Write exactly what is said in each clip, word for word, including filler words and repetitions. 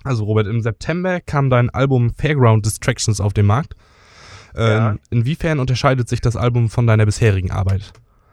Also Robert, im September kam dein Album Fairground Distractions auf den Markt. Äh, Ja. Inwiefern unterscheidet sich das Album von deiner bisherigen Arbeit?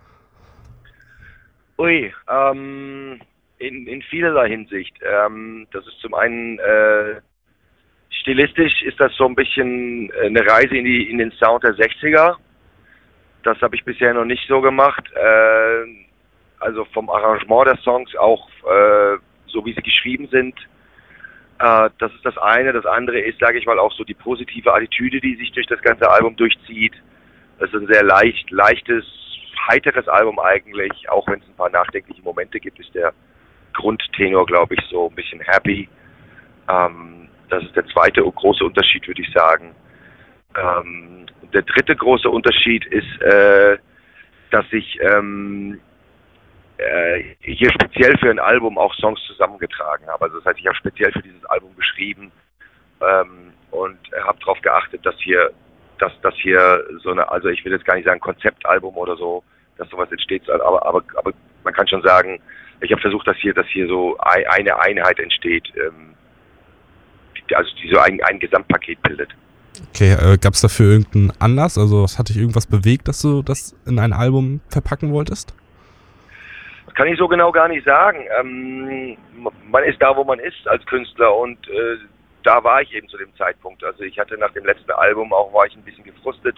Ui, ähm, in, in vielerlei Hinsicht. Ähm, das ist zum einen, äh, stilistisch ist das so ein bisschen eine Reise in die in den Sound der sechziger. Das habe ich bisher noch nicht so gemacht. Äh, also vom Arrangement der Songs auch äh, so wie sie geschrieben sind. Äh, das ist das eine. Das andere ist, sage ich mal, auch so die positive Attitüde, die sich durch das ganze Album durchzieht. Es ist ein sehr leicht, leichtes, heiteres Album eigentlich, auch wenn es ein paar nachdenkliche Momente gibt, ist der Grundtenor, glaube ich, so ein bisschen happy. Ähm, das ist der zweite große Unterschied, würde ich sagen. Ähm, der dritte große Unterschied ist, äh, dass ich ähm, äh, hier speziell für ein Album auch Songs zusammengetragen habe. Also das heißt, ich habe speziell für dieses Album geschrieben ähm, und habe darauf geachtet, dass hier dass das hier so eine, also ich will jetzt gar nicht sagen Konzeptalbum oder so, dass sowas entsteht, aber aber aber man kann schon sagen, ich habe versucht, dass hier dass hier so eine Einheit entsteht, ähm, die, also die so ein, ein Gesamtpaket bildet. Okay, äh, gab es dafür irgendeinen Anlass? Also hat dich irgendwas bewegt, dass du das in ein Album verpacken wolltest? Das kann ich so genau gar nicht sagen. Ähm, man ist da, wo man ist als Künstler und äh, da war ich eben zu dem Zeitpunkt. Also ich hatte nach dem letzten Album auch, war ich ein bisschen gefrustet.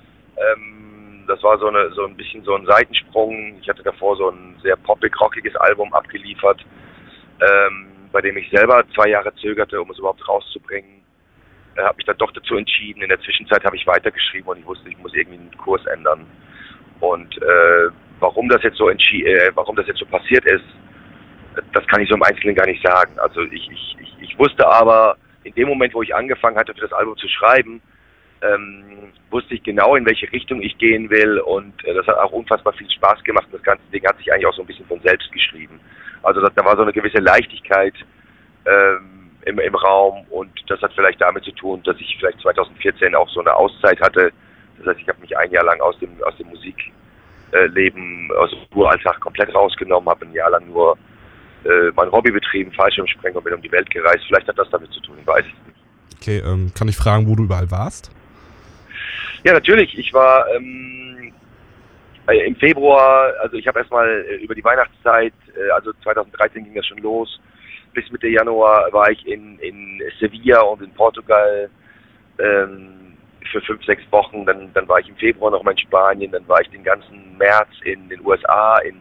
Ähm, das war so eine so ein bisschen so ein Seitensprung. Ich hatte davor so ein sehr poppig-rockiges Album abgeliefert, ähm, bei dem ich selber zwei Jahre zögerte, um es überhaupt rauszubringen. Äh, habe mich dann doch dazu entschieden. In der Zwischenzeit habe ich weitergeschrieben und ich wusste, ich muss irgendwie einen Kurs ändern. Und äh, warum das jetzt so entschi- äh, warum das jetzt so passiert ist, das kann ich so im Einzelnen gar nicht sagen. Also ich, ich, ich, ich wusste aber, in dem Moment, wo ich angefangen hatte, für das Album zu schreiben, ähm, wusste ich genau, in welche Richtung ich gehen will und äh, das hat auch unfassbar viel Spaß gemacht und das ganze Ding hat sich eigentlich auch so ein bisschen von selbst geschrieben. Also das, da war so eine gewisse Leichtigkeit ähm, im, im Raum und das hat vielleicht damit zu tun, dass ich vielleicht zwanzig vierzehn auch so eine Auszeit hatte. Das heißt, ich habe mich ein Jahr lang aus dem, aus dem Musikleben, aus dem Uralltag komplett rausgenommen, habe ein Jahr lang nur äh, mein Hobby betrieben, Fallschirmspringen und bin um die Welt gereist. Vielleicht hat das damit zu tun, ich weiß es nicht. Okay, ähm, kann ich fragen, wo du überall warst? Ja, natürlich. Ich war ähm, im Februar, also ich habe erstmal äh, über die Weihnachtszeit, äh, also zwanzig dreizehn ging das schon los, bis Mitte Januar war ich in, in Sevilla und in Portugal ähm, für fünf, sechs Wochen. Dann, dann war ich im Februar noch mal in Spanien, dann war ich den ganzen März in den U S A, in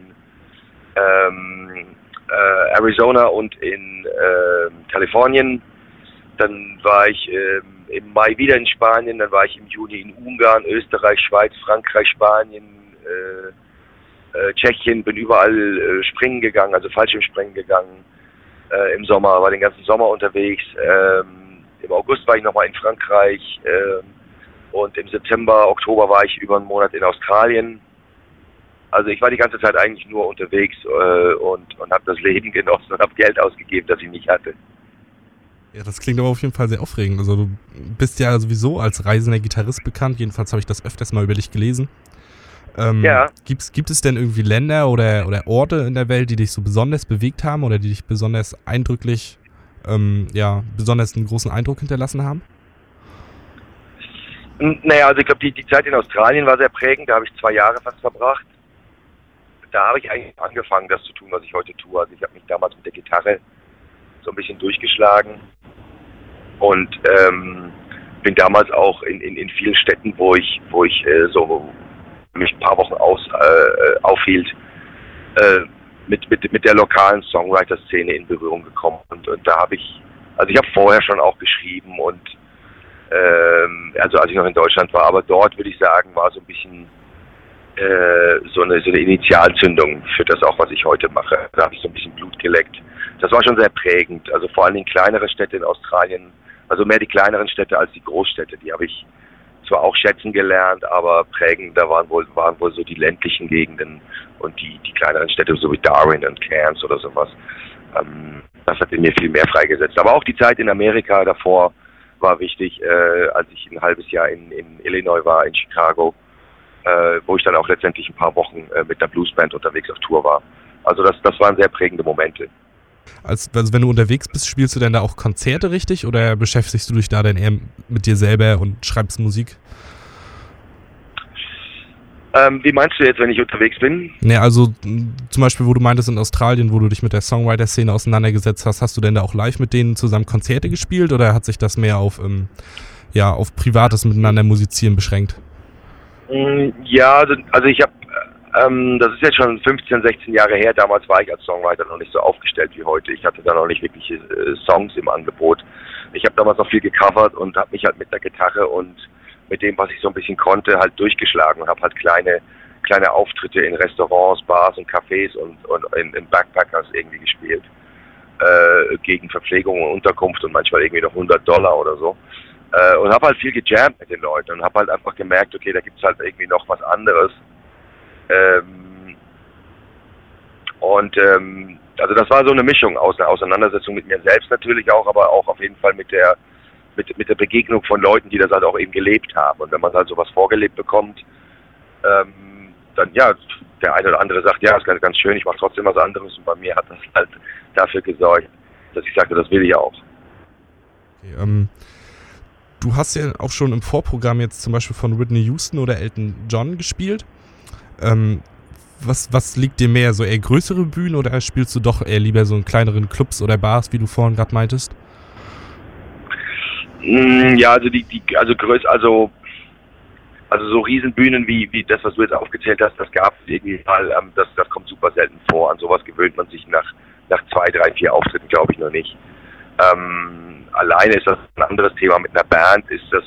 ähm, äh, Arizona und in äh, Kalifornien. Dann war ich äh, im Mai wieder in Spanien, dann war ich im Juni in Ungarn, Österreich, Schweiz, Frankreich, Spanien, äh, äh, Tschechien, bin überall äh, springen gegangen, also Fallschirmspringen gegangen. Äh, Im Sommer, war den ganzen Sommer unterwegs. Ähm, Im August war ich nochmal in Frankreich äh, und im September, Oktober war ich über einen Monat in Australien. Also ich war die ganze Zeit eigentlich nur unterwegs äh, und, und habe das Leben genossen und habe Geld ausgegeben, das ich nicht hatte. Ja, das klingt aber auf jeden Fall sehr aufregend. Also du bist ja sowieso als reisender Gitarrist bekannt. Jedenfalls habe ich das öfters mal über dich gelesen. Ähm, Ja. Gibt's, gibt es denn irgendwie Länder oder, oder Orte in der Welt, die dich so besonders bewegt haben oder die dich besonders eindrücklich, ähm, ja, besonders einen großen Eindruck hinterlassen haben? N- Naja, also ich glaube, die, die Zeit in Australien war sehr prägend. Da habe ich zwei Jahre fast verbracht. Da habe ich eigentlich angefangen, das zu tun, was ich heute tue. Also ich habe mich damals mit der Gitarre so ein bisschen durchgeschlagen und ähm, bin damals auch in, in, in vielen Städten, wo ich wo ich äh, so mich ein paar Wochen aus äh, aufhielt, äh, mit mit mit der lokalen Songwriter-Szene in Berührung gekommen und, und da habe ich, also ich habe vorher schon auch geschrieben und ähm, also als ich noch in Deutschland war, aber dort würde ich sagen, war so ein bisschen äh, so eine so eine Initialzündung für das auch, was ich heute mache. Da habe ich so ein bisschen Blut geleckt. Das war schon sehr prägend, also vor allen Dingen kleinere Städte in Australien, also mehr die kleineren Städte als die Großstädte, die habe ich zwar auch schätzen gelernt, aber prägender waren wohl, waren wohl so die ländlichen Gegenden und die, die kleineren Städte, so wie Darwin und Cairns oder sowas. Ähm, das hat in mir viel mehr freigesetzt. Aber auch die Zeit in Amerika davor war wichtig, äh, als ich ein halbes Jahr in, in Illinois war, in Chicago, äh, wo ich dann auch letztendlich ein paar Wochen äh, mit der Bluesband unterwegs auf Tour war. Also das, das waren sehr prägende Momente. Als, also wenn du unterwegs bist, spielst du denn da auch Konzerte richtig oder beschäftigst du dich da dann eher mit dir selber und schreibst Musik? Ähm, wie meinst du jetzt, wenn ich unterwegs bin? Ne, also m, zum Beispiel, wo du meintest in Australien, wo du dich mit der Songwriter-Szene auseinandergesetzt hast, hast du denn da auch live mit denen zusammen Konzerte gespielt oder hat sich das mehr auf, ähm, ja, auf privates Miteinander musizieren beschränkt? Ja, also, also ich habe, ähm, das ist jetzt schon fünfzehn, sechzehn Jahre her, damals war ich als Songwriter noch nicht so aufgestellt wie heute. Ich hatte da noch nicht wirkliche äh, Songs im Angebot. Ich habe damals noch viel gecovert und habe mich halt mit der Gitarre und mit dem, was ich so ein bisschen konnte, halt durchgeschlagen und habe halt kleine kleine Auftritte in Restaurants, Bars und Cafés und, und in, in Backpackers irgendwie gespielt. Äh, gegen Verpflegung und Unterkunft und manchmal irgendwie noch hundert Dollar oder so. Äh, und habe halt viel gejammt mit den Leuten und habe halt einfach gemerkt, okay, da gibt's halt irgendwie noch was anderes. Ähm, und ähm, also das war so eine Mischung aus einer Auseinandersetzung mit mir selbst natürlich auch, aber auch auf jeden Fall mit der mit, mit der Begegnung von Leuten, die das halt auch eben gelebt haben. Und wenn man halt sowas vorgelebt bekommt, ähm, dann ja, der eine oder andere sagt, ja, ist ganz, ganz schön, ich mache trotzdem was anderes. Und bei mir hat das halt dafür gesorgt, dass ich sagte, das will ich auch. Okay, ähm, du hast ja auch schon im Vorprogramm jetzt zum Beispiel von Whitney Houston oder Elton John gespielt. Ähm, was, was liegt dir mehr, so eher größere Bühnen oder spielst du doch eher lieber so in kleineren Clubs oder Bars, wie du vorhin gerade meintest? Ja, also die, die also größ, also also so Riesenbühnen wie wie das, was du jetzt aufgezählt hast, das gab es irgendwie mal, ähm, das das kommt super selten vor. An sowas gewöhnt man sich nach nach zwei, drei, vier Auftritten, glaube ich, noch nicht. Ähm, alleine ist das ein anderes Thema. Mit einer Band ist das,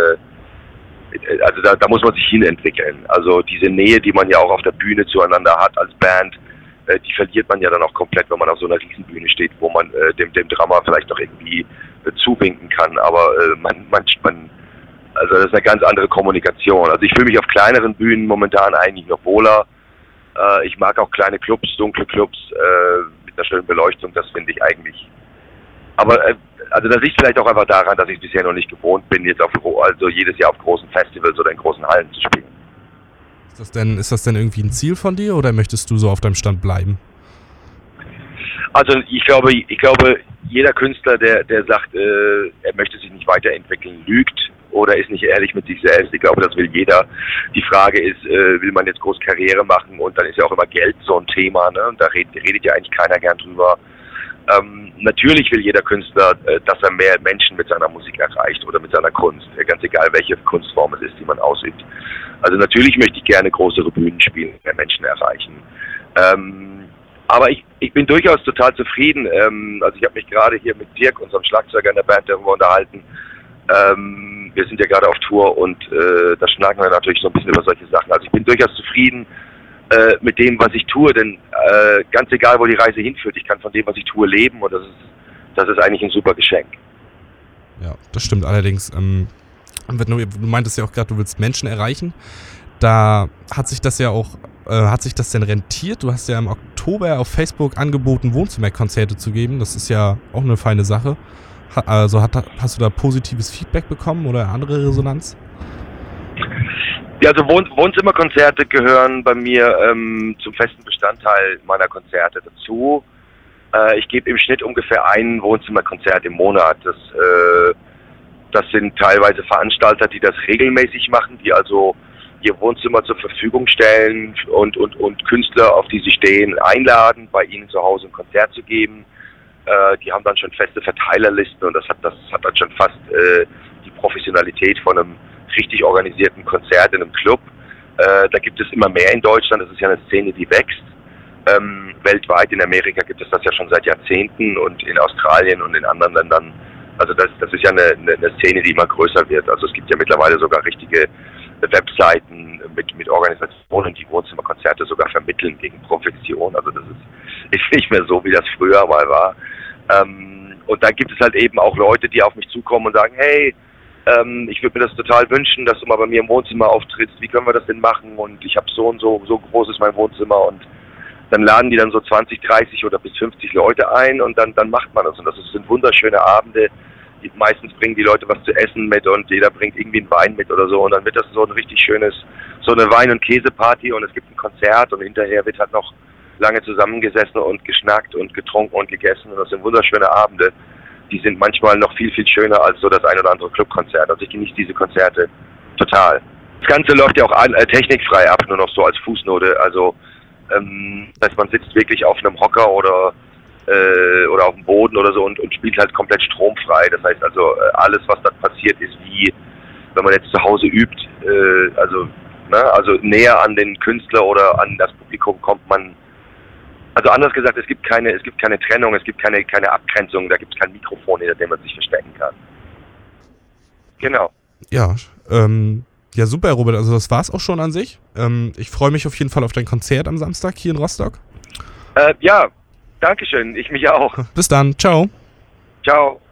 äh, also da, da muss man sich hinentwickeln. Also diese Nähe, die man ja auch auf der Bühne zueinander hat als Band, äh, die verliert man ja dann auch komplett, wenn man auf so einer Riesenbühne steht, wo man äh, dem dem Drummer vielleicht noch irgendwie äh, zuwinken kann. Aber äh, man, man, man, also das ist eine ganz andere Kommunikation. Also ich fühle mich auf kleineren Bühnen momentan eigentlich noch wohler. Äh, ich mag auch kleine Clubs, dunkle Clubs äh, mit einer schönen Beleuchtung. Das finde ich eigentlich. Aber äh, also das liegt vielleicht auch einfach daran, dass ich bisher noch nicht gewohnt bin, jetzt auf also jedes Jahr auf großen Festivals oder in großen Hallen zu spielen. Ist das denn, ist das denn irgendwie ein Ziel von dir oder möchtest du so auf deinem Stand bleiben? Also ich glaube, ich glaube, jeder Künstler, der, der sagt, äh, er möchte sich nicht weiterentwickeln, lügt oder ist nicht ehrlich mit sich selbst. Ich glaube, das will jeder. Die Frage ist, äh, will man jetzt groß Karriere machen und dann ist ja auch immer Geld so ein Thema, ne? Und da redet, redet ja eigentlich keiner gern drüber. Ähm, natürlich will jeder Künstler, äh, dass er mehr Menschen mit seiner Musik erreicht oder mit seiner Kunst, äh, ganz egal welche Kunstform es ist, die man ausübt. Also natürlich möchte ich gerne größere Bühnen spielen, mehr Menschen erreichen. Ähm, aber ich, ich bin durchaus total zufrieden. Ähm, also ich habe mich gerade hier mit Dirk, unserem Schlagzeuger in der Band, darüber unterhalten. Ähm, wir sind ja gerade auf Tour und äh, da schnacken wir natürlich so ein bisschen über solche Sachen. Also ich bin durchaus zufrieden äh, mit dem, was ich tue, denn äh, ganz egal, wo die Reise hinführt, ich kann von dem, was ich tue, leben und das ist, das ist eigentlich ein super Geschenk. Ja, das stimmt allerdings. Ähm, du, du meintest ja auch gerade, du willst Menschen erreichen. Da hat sich das ja auch, äh, hat sich das denn rentiert? Du hast ja im Oktober auf Facebook angeboten, Wohnzimmerkonzerte zu geben. Das ist ja auch eine feine Sache. Ha, also hat, hast du da positives Feedback bekommen oder andere Resonanz? Ja, also Wohn Wohnzimmerkonzerte gehören bei mir ähm, zum festen Bestandteil meiner Konzerte dazu. Äh, ich gebe im Schnitt ungefähr ein Wohnzimmerkonzert im Monat. Das, äh, das sind teilweise Veranstalter, die das regelmäßig machen, die also ihr Wohnzimmer zur Verfügung stellen und, und, und Künstler, auf die sie stehen, einladen, bei ihnen zu Hause ein Konzert zu geben. Äh, die haben dann schon feste Verteilerlisten und das hat, das hat dann schon fast äh, die Professionalität von einem richtig organisierten Konzert in einem Club. Äh, da gibt es immer mehr in Deutschland, das ist ja eine Szene, die wächst. Ähm, weltweit in Amerika gibt es das ja schon seit Jahrzehnten und in Australien und in anderen Ländern. Also das, das ist ja eine, eine, eine Szene, die immer größer wird. Also es gibt ja mittlerweile sogar richtige Webseiten mit, mit Organisationen, die Wohnzimmerkonzerte sogar vermitteln gegen Profession. Also das ist, ist nicht mehr so, wie das früher mal war. Ähm, und da gibt es halt eben auch Leute, die auf mich zukommen und sagen, hey, ähm, ich würde mir das total wünschen, dass du mal bei mir im Wohnzimmer auftrittst. Wie können wir das denn machen? Und ich habe so und so, so groß ist mein Wohnzimmer und dann laden die dann so zwanzig, dreißig oder bis fünfzig Leute ein und dann, dann macht man das. Und das sind wunderschöne Abende. Die, meistens bringen die Leute was zu essen mit und jeder bringt irgendwie einen Wein mit oder so. Und dann wird das so ein richtig schönes, so eine Wein- und Käseparty und es gibt ein Konzert und hinterher wird halt noch lange zusammengesessen und geschnackt und getrunken und gegessen. Und das sind wunderschöne Abende. Die sind manchmal noch viel, viel schöner als so das ein oder andere Clubkonzert. Also ich genieße diese Konzerte total. Das Ganze läuft ja auch an, äh, technikfrei ab, nur noch so als Fußnote. Also ähm, das heißt, man sitzt wirklich auf einem Hocker oder äh, oder auf dem Boden oder so und, und spielt halt komplett stromfrei. Das heißt also, äh, alles, was dann passiert, ist wie, wenn man jetzt zu Hause übt, äh, also, ne, also näher an den Künstler oder an das Publikum kommt man. Also anders gesagt, es gibt keine, es gibt keine Trennung, es gibt keine, keine Abgrenzung, da gibt es kein Mikrofon, hinter dem man sich verstecken kann. Genau. Ja, ähm, ja super, Robert, also das war's auch schon an sich. Ähm, ich freue mich auf jeden Fall auf dein Konzert am Samstag hier in Rostock. Äh, ja, Dankeschön, ich mich auch. Bis dann, ciao. Ciao.